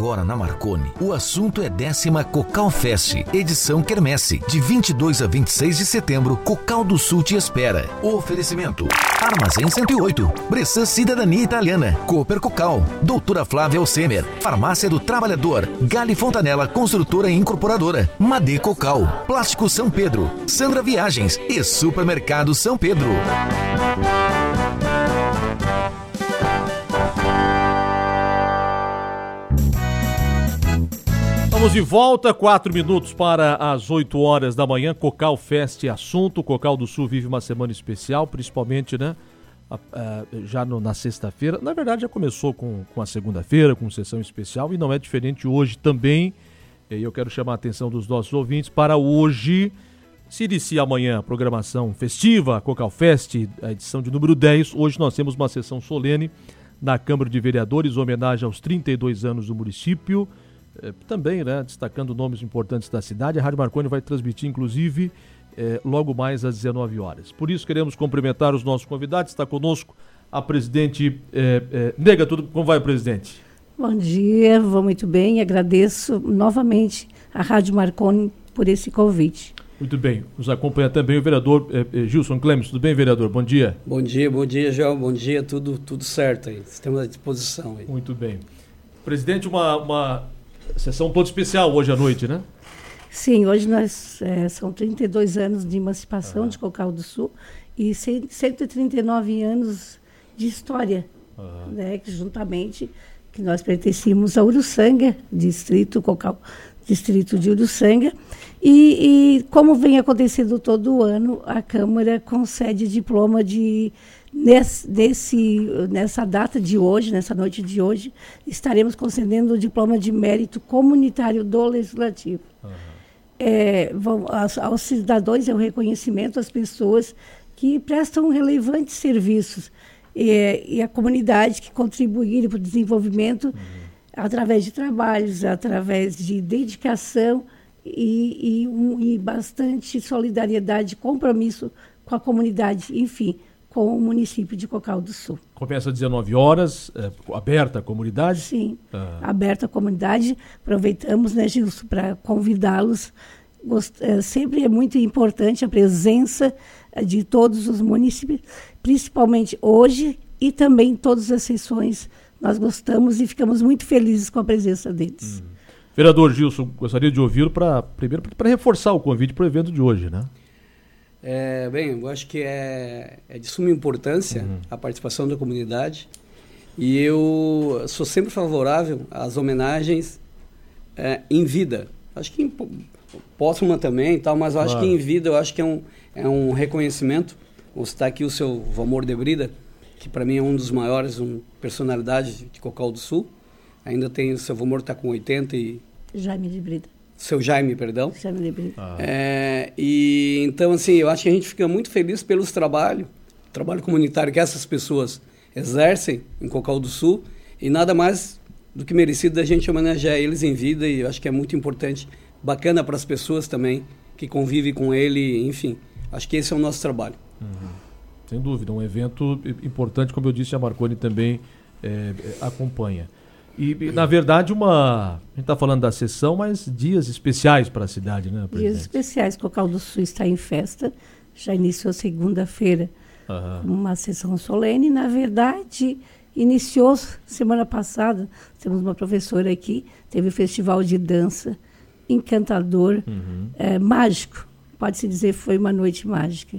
Agora na Marconi, o assunto é 10ª Cocal Fest, edição Quermesse, de 22 a 26 de setembro, Cocal do Sul te espera. Oferecimento: Armazém 108, Bressan Cidadania Italiana, Cooper Cocal, Doutora Flávia Alcemer, Farmácia do Trabalhador, Gale Fontanella Construtora e Incorporadora, Madê Cocal, Plástico São Pedro, Sandra Viagens e Supermercado São Pedro. Estamos de volta, 4 minutos para as 8 horas da manhã. Cocal Fest assunto. Cocal do Sul vive uma semana especial, principalmente, né? Já na sexta-feira. Na verdade, já começou com a segunda-feira, com sessão especial, e não é diferente hoje também. E eu quero chamar a atenção dos nossos ouvintes para hoje. Se inicia amanhã a programação festiva, a Cocal Fest, a edição de número 10. Hoje nós temos uma sessão solene na Câmara de Vereadores, homenagem aos 32 anos do município. Também, né, destacando nomes importantes da cidade. A Rádio Marconi vai transmitir, inclusive, logo mais às 19 horas. Por isso, queremos cumprimentar os nossos convidados. Está conosco a presidente Nega. Como vai, presidente? Bom dia, vou muito bem. Agradeço novamente a Rádio Marconi por esse convite. Muito bem. Nos acompanha também o vereador Gilson Clemes. Tudo bem, vereador? Bom dia. Bom dia, João. Bom dia. Tudo certo aí. Estamos à disposição aí. Muito bem. Presidente, uma sessão toda especial hoje à noite, né? Sim, hoje são 32 anos de emancipação de Cocal do Sul e 139 anos de história, né, que juntamente que nós pertencíamos a Uruçanga, distrito de Uruçanga, e como vem acontecendo todo ano, a Câmara concede diploma nessa data de hoje, nessa noite de hoje, estaremos concedendo o diploma de mérito comunitário do Legislativo. Aos cidadãos é o reconhecimento às pessoas que prestam relevantes serviços e a comunidade que contribuíram para o desenvolvimento através de trabalhos, através de dedicação e bastante solidariedade, compromisso com a comunidade, enfim, com o município de Cocal do Sul. Começa às 19 horas, aberta a comunidade? Sim, aberta a comunidade. Aproveitamos, né, Gilson, para convidá-los. Sempre é muito importante a presença de todos os municípios, principalmente hoje e também em todas as sessões. Nós gostamos e ficamos muito felizes com a presença deles. Vereador Gilson, gostaria de ouvi-lo primeiro para reforçar o convite para o evento de hoje, né? Bem, eu acho que é de suma importância a participação da comunidade e eu sou sempre favorável às homenagens em vida. Acho que póstuma também e tal, mas eu acho que em vida eu acho que é um reconhecimento. Vou citar aqui o seu Valmor de Brida, que para mim é um dos maiores personalidades de Cocal do Sul. Ainda tem o seu Valmor, está com 80 e... Jaime de Brida. Seu Jaime, perdão. Jaime de Brida. E então, assim, eu acho que a gente fica muito feliz pelos trabalho comunitário que essas pessoas exercem em Cocal do Sul e nada mais do que merecido da gente homenagear eles em vida e eu acho que é muito importante, bacana para as pessoas também que convivem com ele, enfim, acho que esse é o nosso trabalho. Sem dúvida, um evento importante, como eu disse, a Marconi também acompanha. E, na verdade, a gente está falando da sessão, mas dias especiais para a cidade, né, presidente? Dias especiais. Cocal do Sul está em festa, já iniciou segunda-feira uma sessão solene. Na verdade, iniciou semana passada, temos uma professora aqui, teve o festival de dança encantador, mágico, pode-se dizer foi uma noite mágica.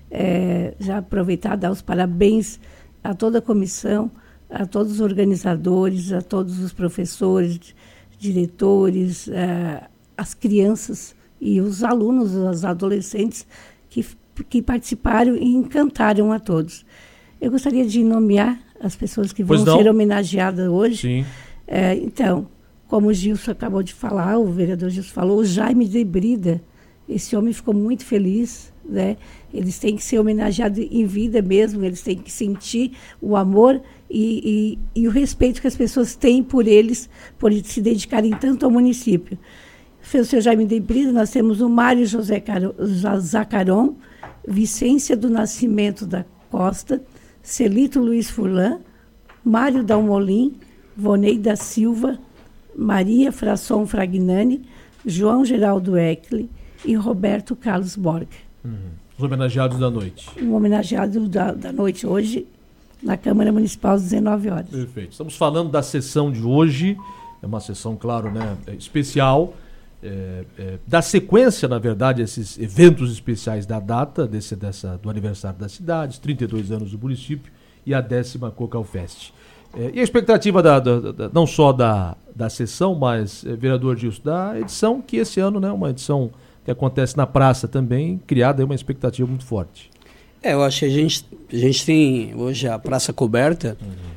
Já aproveitar, dar os parabéns a toda a comissão, a todos os organizadores, a todos os professores, diretores, as crianças e os alunos, os adolescentes que participaram e encantaram a todos. Eu gostaria de nomear as pessoas que vão ser homenageadas hoje. Sim. Então, como o Gilson acabou de falar, o vereador Gilson falou, o Jaime de Brida, esse homem ficou muito feliz, né? Eles têm que ser homenageados em vida mesmo, eles têm que sentir o amor e o respeito que as pessoas têm por eles, por se dedicarem tanto ao município. O seu Jaime de Brida, nós temos o Mário José Zacaron, Vicência do Nascimento da Costa, Celito Luiz Furlan, Mário Dalmolin, Vonei da Silva, Maria Frasson Fragnani, João Geraldo Eckli e Roberto Carlos Borg. Os homenageados da noite. Um homenageado da noite hoje, na Câmara Municipal, às 19 horas. Perfeito. Estamos falando da sessão de hoje, é uma sessão, claro, né, especial, da sequência, na verdade, esses eventos especiais da data, do aniversário da cidade, 32 anos do município e a 10ª COCALFest. E a expectativa não só da sessão, mas, vereador Gilson, da edição, que esse ano, né, uma edição que acontece na praça também, criada, é uma expectativa muito forte. Eu acho que a gente tem hoje a praça coberta,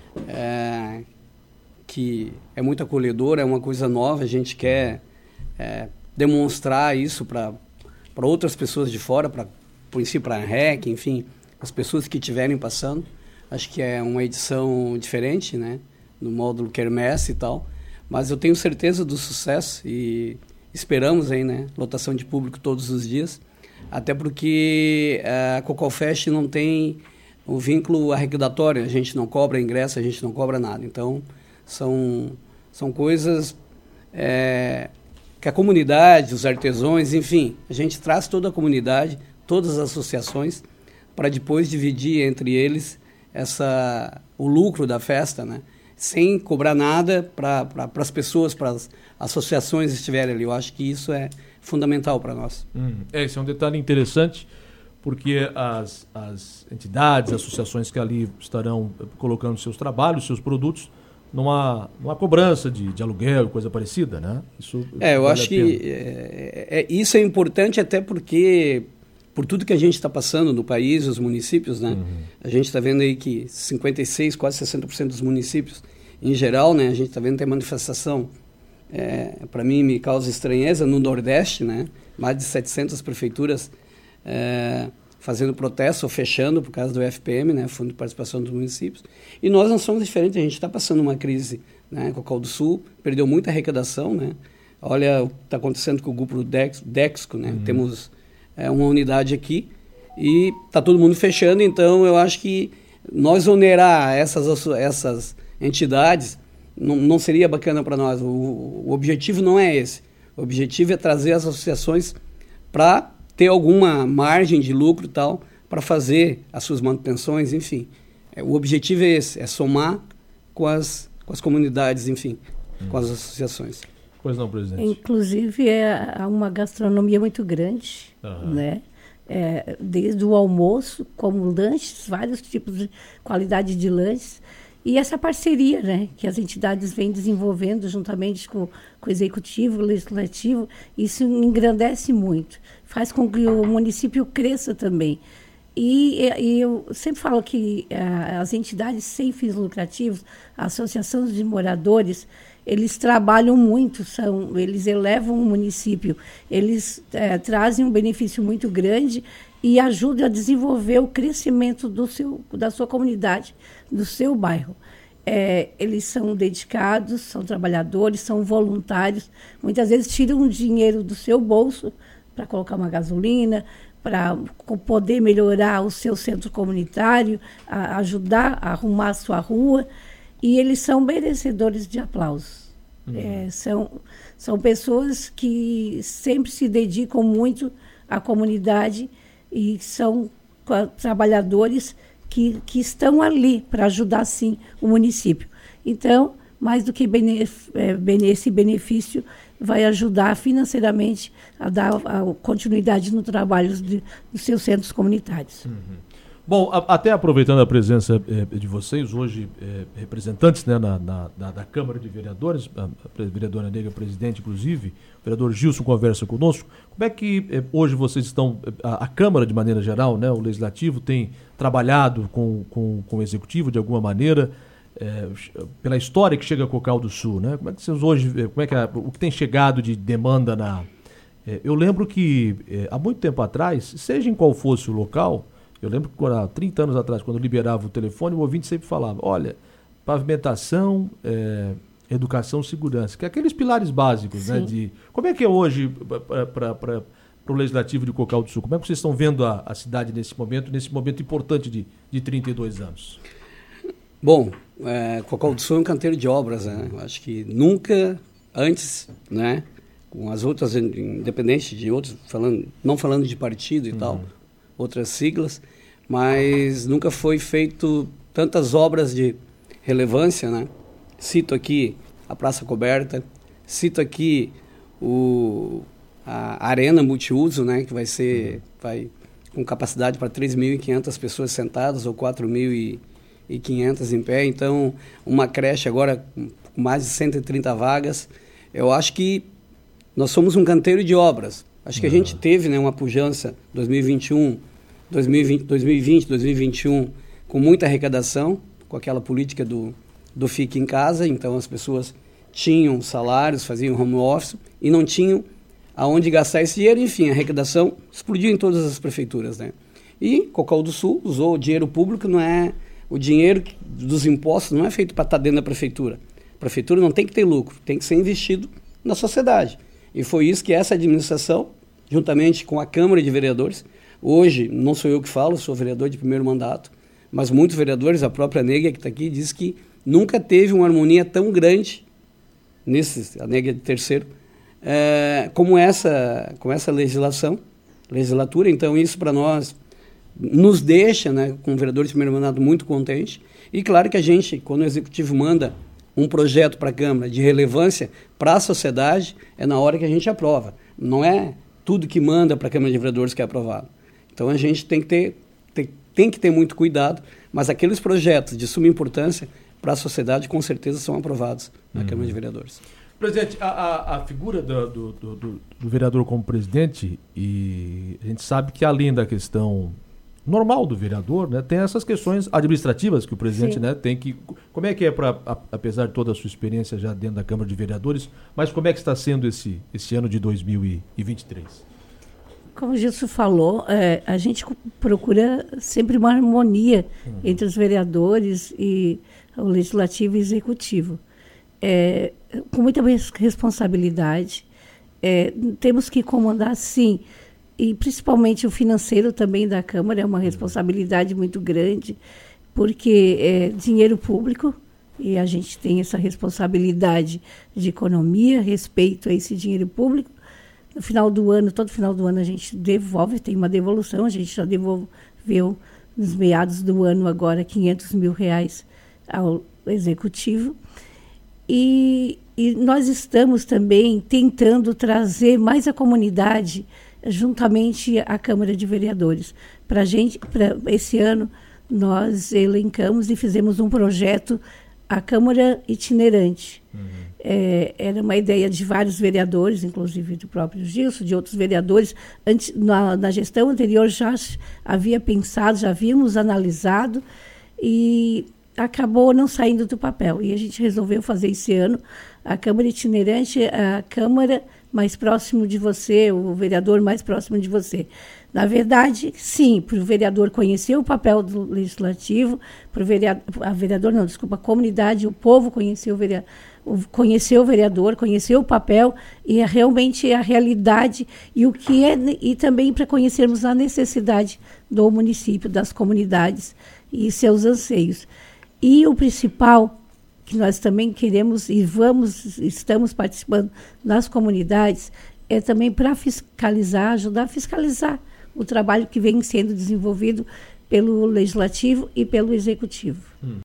que é muito acolhedora, é uma coisa nova, a gente quer demonstrar isso para outras pessoas de fora, para a REC, enfim, as pessoas que estiverem passando. Acho que é uma edição diferente, né, no módulo quermesse e tal, mas eu tenho certeza do sucesso e esperamos aí, né, lotação de público todos os dias, até porque a COCALFest não tem um vínculo arrecadatório, a gente não cobra ingresso, a gente não cobra nada. Então, são coisas que a comunidade, os artesãos, enfim, a gente traz toda a comunidade, todas as associações, para depois dividir entre eles o lucro da festa, né? Sem cobrar nada para as pessoas, para as associações estiverem ali. Eu acho que isso é fundamental para nós. Esse é um detalhe interessante, porque as entidades, associações que ali estarão colocando seus trabalhos, seus produtos, numa cobrança de aluguel e coisa parecida, né? Isso eu acho que isso é importante, até porque, por tudo que a gente está passando no país, os municípios, né? A gente está vendo aí que 56%, quase 60% dos municípios, em geral, né? A gente está vendo que tem manifestação, para mim me causa estranheza, no Nordeste, né? Mais de 700 prefeituras fazendo protesto ou fechando por causa do FPM, né? Fundo de Participação dos Municípios. E nós não somos diferentes, a gente está passando uma crise, né? Cocal do Sul perdeu muita arrecadação, né? Olha o que está acontecendo com o grupo Dexco, né? Temos uma unidade aqui e está todo mundo fechando, então eu acho que nós onerar essas entidades não seria bacana para nós. O objetivo não é esse. O objetivo é trazer as associações para ter alguma margem de lucro e tal, para fazer as suas manutenções, enfim. O objetivo é esse, é somar com as comunidades, enfim, com as associações. Pois não, presidente. Inclusive, há uma gastronomia muito grande, né? Desde o almoço, como lanches, vários tipos de qualidade de lanches, e essa parceria, né, que as entidades vêm desenvolvendo juntamente com o executivo, o legislativo, isso engrandece muito, faz com que o município cresça também. E eu sempre falo que as entidades sem fins lucrativos, associações de moradores, eles trabalham muito, eles elevam o município, eles trazem um benefício muito grande e ajudam a desenvolver o crescimento da sua comunidade, do seu bairro. Eles são dedicados, são trabalhadores, são voluntários, muitas vezes tiram dinheiro do seu bolso para colocar uma gasolina, para poder melhorar o seu centro comunitário, ajudar a arrumar a sua rua, e eles são merecedores de aplausos. São pessoas que sempre se dedicam muito à comunidade e são trabalhadores que estão ali para ajudar, sim, o município. Então, mais do que esse benefício, vai ajudar financeiramente a dar continuidade no trabalho dos seus centros comunitários. Bom, até aproveitando a presença de vocês, hoje representantes, né, da Câmara de Vereadores, a vereadora Negra, presidente, inclusive, o vereador Gilson conversa conosco. Como é que hoje vocês estão, a Câmara de maneira geral, né, o Legislativo, tem trabalhado com o Executivo de alguma maneira, pela história que chega a Cocal do Sul, né? Como é que vocês hoje, o que tem chegado de demanda eu lembro que há muito tempo atrás, seja em qual fosse o local, eu lembro que há 30 anos atrás, quando liberava o telefone, o ouvinte sempre falava, olha, pavimentação, educação, segurança, que é aqueles pilares básicos, né? Como é que é hoje para o Legislativo de Cocal do Sul? Como é que vocês estão vendo a cidade nesse momento importante de 32 anos? Bom, Cocal do Sul é um canteiro de obras, né? Eu acho que nunca antes, né, com as outras, independente de outros, não falando de partido e tal, outras siglas, mas nunca foi feito tantas obras de relevância, né? Cito aqui a Praça Coberta, cito aqui a Arena Multiuso, né, que vai com capacidade para 3.500 pessoas sentadas ou 4.500 em pé. Então, uma creche agora com mais de 130 vagas. Eu acho que nós somos um canteiro de obras. Acho que a gente teve, né, uma pujança 2021, 2020, 2021, com muita arrecadação, com aquela política do fique em casa. Então, as pessoas tinham salários, faziam home office e não tinham aonde gastar esse dinheiro. Enfim, a arrecadação explodiu em todas as prefeituras, né? E Cocal do Sul usou o dinheiro público, não é o dinheiro dos impostos, não é feito para estar dentro da prefeitura. A prefeitura não tem que ter lucro, tem que ser investido na sociedade. E foi isso que essa administração, juntamente com a Câmara de Vereadores, hoje não sou eu que falo, sou vereador de primeiro mandato, mas muitos vereadores, a própria Nega que está aqui, diz que nunca teve uma harmonia tão grande, a Nega de terceiro, como essa legislatura. Então isso para nós nos deixa, né, como vereador de primeiro mandato, muito contente. E claro que a gente, quando o Executivo manda um projeto para a Câmara de relevância para a sociedade, é na hora que a gente aprova. Não é tudo que manda para a Câmara de Vereadores que é aprovado. Então a gente tem que ter muito cuidado, mas aqueles projetos de suma importância para a sociedade com certeza são aprovados na Câmara de Vereadores. Presidente, a figura do vereador como presidente, e a gente sabe que além da questão normal do vereador, né, tem essas questões administrativas que o presidente, né, tem que... Como é que é, apesar de toda a sua experiência já dentro da Câmara de Vereadores, mas como é que está sendo esse ano de 2023? Como o Gilson falou, a gente procura sempre uma harmonia entre os vereadores e o Legislativo e o Executivo. Com muita responsabilidade, temos que comandar, sim, e principalmente o financeiro também da Câmara é uma responsabilidade muito grande, porque é dinheiro público e a gente tem essa responsabilidade de economia, respeito a esse dinheiro público. No final do ano, todo final do ano a gente devolve, tem uma devolução, a gente já devolveu nos meados do ano agora R$500 mil ao Executivo. E nós estamos também tentando trazer mais a comunidade juntamente à Câmara de Vereadores. Para esse ano, nós elencamos e fizemos um projeto, a Câmara Itinerante. Era uma ideia de vários vereadores, inclusive do próprio Gilson, de outros vereadores. Na gestão anterior já havia pensado, já havíamos analisado e acabou não saindo do papel. E a gente resolveu fazer esse ano a Câmara Itinerante, a Câmara mais próximo de você, o vereador mais próximo de você. Na verdade, sim, para o vereador conhecer o papel do Legislativo, para a comunidade, o povo conhecer o vereador, conhecer o papel e realmente a realidade e o que é, e também para conhecermos a necessidade do município, das comunidades e seus anseios. E o principal que nós também queremos e estamos participando nas comunidades é também para fiscalizar, ajudar a fiscalizar o trabalho que vem sendo desenvolvido pelo Legislativo e pelo Executivo.